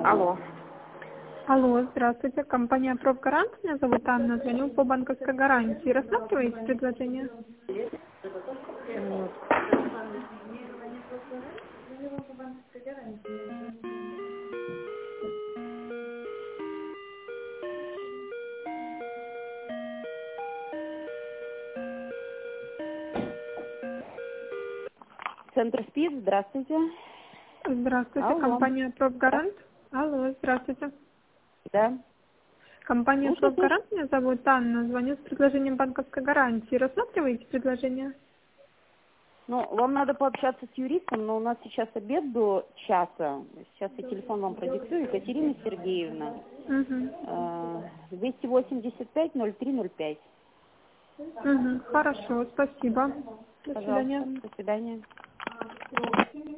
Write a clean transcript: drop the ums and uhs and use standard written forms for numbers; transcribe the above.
Алло. Алло, здравствуйте. Компания «Профгарант». Меня зовут Анна. Звоню по банковской гарантии. Рассматриваете предложение? Центр СПИД, здравствуйте. Здравствуйте. Алло. Компания «Профгарант». Алло, здравствуйте. Да. Компания Слушайте. «Профгарант». Меня зовут Анна. Звоню с предложением банковской гарантии. Рассматриваете предложение? Ну, вам надо пообщаться с юристом, но у нас сейчас обед до часа. Сейчас я телефон вам продиктую. Екатерина Сергеевна. Угу. 285-0305. Угу. Хорошо, спасибо. До Пожалуйста. свидания. До свидания.